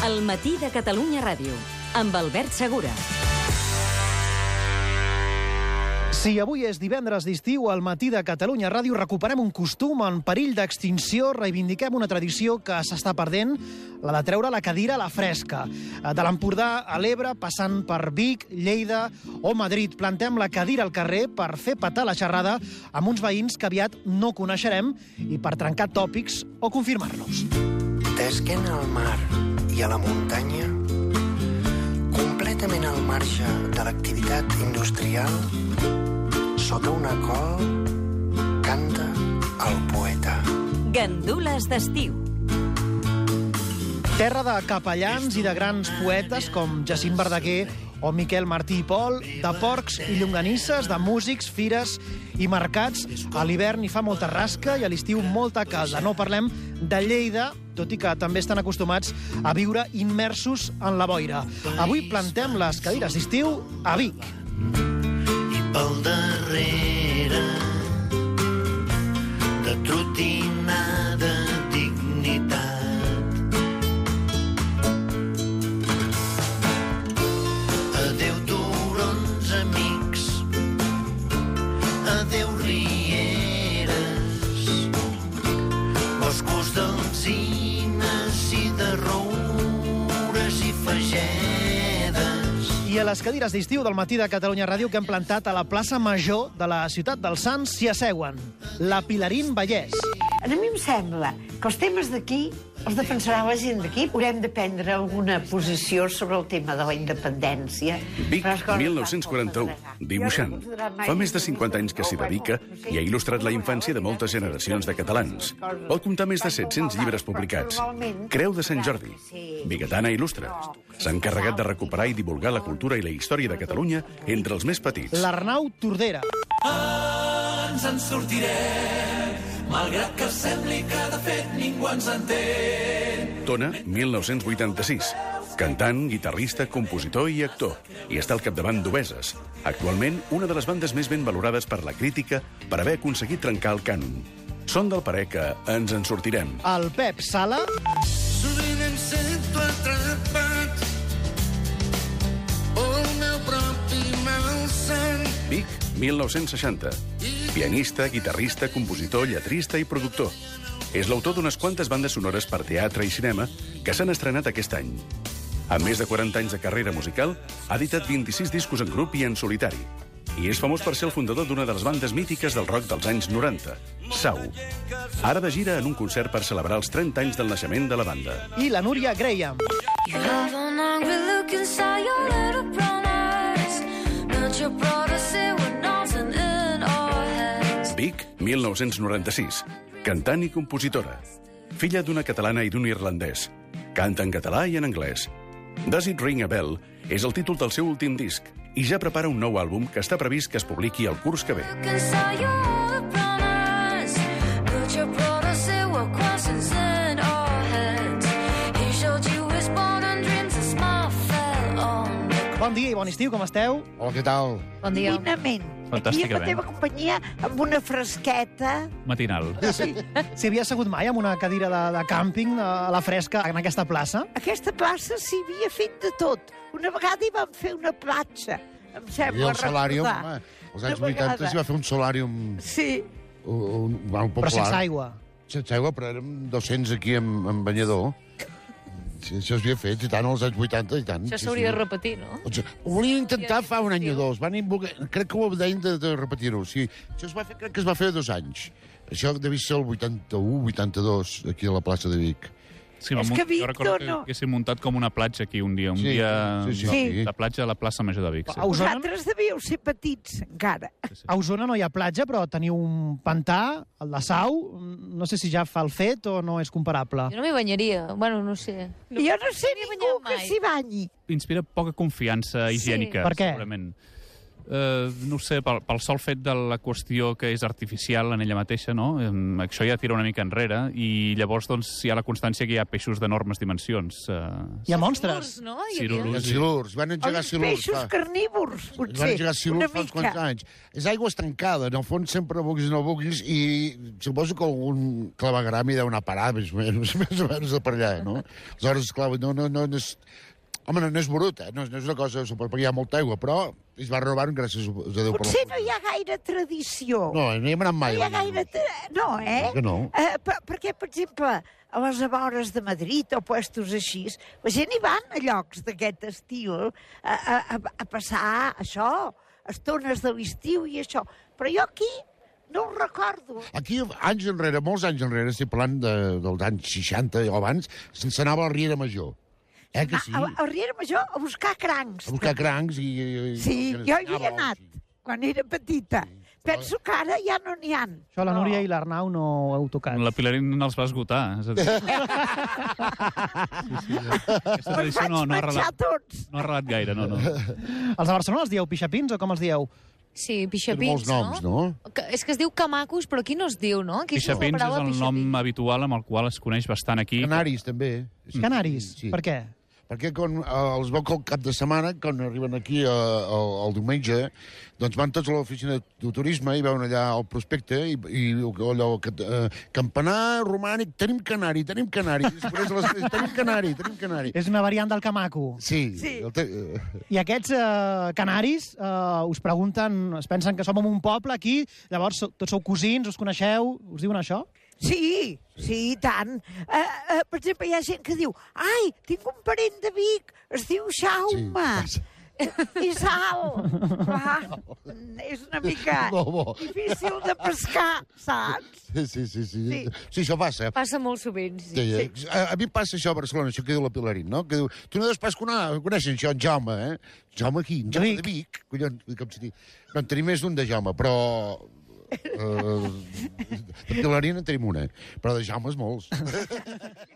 El matí de Catalunya Ràdio, amb Albert Segura. Si avui és divendres d'estiu, al matí de Catalunya Ràdio recuperem un costum en perill d'extinció, reivindiquem una tradició que s'està perdent, la de treure la cadira a la fresca. De l'Empordà a l'Ebre, passant per Vic, Lleida o Madrid, plantem la cadira al carrer per fer petar la xerrada amb uns veïns que aviat no coneixerem i per trencar tòpics o confirmar-los. D'esquena al mar i a la muntanya, completament al marge de l'activitat industrial, sota una col, canta el poeta. Gandules d'estiu. Terra de capellans i de grans poetes com Jacint Verdaguer o Miquel Martí i Pol, de porcs i llonganisses, de músics, fires i mercats. A l'hivern hi fa molta rasca i a l'estiu molta calda. No parlem de Lleida, tot i que també estan acostumats a viure immersos en la boira. Avui plantem les cadires d'estiu a Vic. I pel darrere de trotinada dignitat, adeu turons amics, adeu rieres, boscos d'alzines i de roures i fagedes. I a les cadires d'estiu del matí de Catalunya Ràdio que hem plantat a la plaça Major de la ciutat dels Sants s'hi asseuen la Pilarín Vallès. A mi em sembla que els temes d'aquí els defensarà la gent d'aquí. Haurem de prendre alguna posició sobre el tema de la independència. Vic, 1941, dibuixant. Fa més de 50 anys que s'hi dedica i ha il·lustrat la infància de moltes generacions de catalans. Pot comptar més de 700 llibres publicats. Creu de Sant Jordi. Bigatana il·lustra. S'ha encarregat de recuperar i divulgar la cultura i la història de Catalunya entre els més petits. L'Arnau Tordera. Ens en sortirem, malgrat que sembli que de fet ningú ens entén. Tona, 1986. Cantant, guitarrista, compositor i actor. I està al capdavant d'Obeses. Actualment, una de les bandes més ben valorades per la crítica per haver aconseguit trencar el cànon. Són del parer que ens en sortirem. El Pep Sala. Sovint em sento atrapat pel meu propi malson. Vic, 1960. Pianista, guitarrista, compositor, lletrista i productor. És l'autor d'unes quantes bandes sonores per teatre i cinema que s'han estrenat aquest any. Amb més de 40 anys de carrera musical, ha editat 26 discos en grup i en solitari. I és famós per ser el fundador d'una de les bandes mítiques del rock dels anys 90, Sau. Ara de gira en un concert per celebrar els 30 anys del naixement de la banda. I la Núria Graham. Vic, 1996. Cantant i compositora. Filla d'una catalana i d'un irlandès. Canta en català i en anglès. Does It Ring a Bell és el títol del seu últim disc i ja prepara un nou àlbum que està previst que es publiqui el curs que ve. Bon dia i bon estiu, com esteu? Hola, què tal? Bon dia. Divinament. Aquí amb la teva companyia, amb una fresqueta. Matinal. Sí. S'hi havia assegut mai amb una cadira de càmping a la fresca en aquesta plaça? Aquesta plaça s'hi havia fet de tot. Una vegada hi vam fer una platja, em I sembla el solàrium, recordar. als anys 80 s'hi va fer un solàrium Sí. molt popular. Però sense aigua. Sense aigua, però érem 200 aquí amb banyador. Sí, això s'havia fet, i tant, als anys 80, i tant. Això s'hauria de repetir, no? Ho volien intentar fa un any o dos. Crec que ho deien de repetir-ho. Sí, això crec que es va fer 2 anys. Això devia ser el 81, 82, aquí a la plaça de Vic. Sí, És que Vic jo recordo que no. haguéssim muntat com una platja aquí un dia. Sí. La platja de la plaça Major de Vic. Sí. A Osona, Vosaltres devíeu ser petits, encara. a Osona no hi ha platja, però teniu un pantà, el de Sau. No sé si ja fa el fet o no és comparable. Jo no m'hi banyaria. Bueno, no sé. Jo no sé m'hi he ningú banyat que mai. s'hi banyi. Inspira poca confiança higiènica, Per què? segurament. No ho sé, pel sol fet de la qüestió que és artificial en ella mateixa, no? Això ja tira una mica enrere, i llavors doncs, hi ha la constància que hi ha peixos d'enormes dimensions. Hi ha monstres. No? Els silurs. Van engegar Els silurs. peixos carnívors, Van potser, engegar una silurs fa uns mica. quants anys. És aigua estancada, en el fons sempre buguis o no buguis, i suposo que algun clavegram hi deu anar a parar, més o menys de per allà, no? Aleshores, clar, no és... Home, no és brut, no és una cosa super, perquè hi ha molta aigua, però es va robar gràcies a Déu. Potser no hi ha gaire tradició. No, no hi hem anat mai. No hi ha gaire... No, Que no? Perquè, per exemple, a les vores de Madrid o puestos així, la gent hi van a llocs d'aquest estil a passar això, estones de l'estiu i això. Però jo aquí no ho recordo. Aquí, anys enrere, molts anys enrere, estic parlant dels anys 60 o abans, se'n anava a la Riera Major. Que sí? A Riera Major a buscar crancs. A buscar crancs i... Sí, jo hi havia anat quan era petita. Penso que ara ja no n'hi ha. Això la Núria i l'Arnau no ho heu tocat. La Pilarín els va esgotar. És a dir... Aquesta tradició no ha arrelat gaire, no. Els de Barcelona els dieu pixapins o com els dieu? Sí, Tenen pixapins, molts noms, no? És que es diu camacos, però aquí no es diu, no? Aquí Pixapins és el nom habitual amb el qual es coneix bastant aquí. Canaris, també. Canaris? Sí. Per què? Perquè quan els veu el cap de setmana, quan arriben aquí el diumenge, doncs van tots a l'oficina de turisme i veuen allà el prospecte i allò, campanar romànic, tenim canari. Tenim canari. És una variant del camaco. Sí. I aquests canaris us pregunten, es pensen que som en un poble aquí, llavors tots sou cosins, us coneixeu, us diuen això? Sí, i tant. Per exemple, hi ha gent que diu ai, tinc un parent de Vic, es diu Jaume. Sí. És alt. Clar, és una mica difícil de pescar, saps? Sí, això passa. Passa molt sovint, sí. A mi passa això a Barcelona, això que diu la Pilarín, no? Que diu, tu no deus pas conèixer això, en Jaume, eh? Jaume aquí, en Jaume de Vic. Collons, com si diu. No, en tenim més d'un de Jaume, però... de Pilarín en tenim una, però de Jaumes molts.